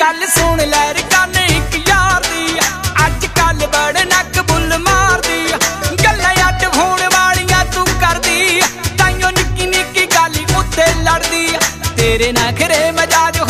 गल सुन लैर कान एक यार दी अज कल बड़े नक बुल मार दी गल्लां अड होण वालियां तू करदी ताइयों निक्की निक्की गल उत्ते लड़दी तेरे नखरे मजाज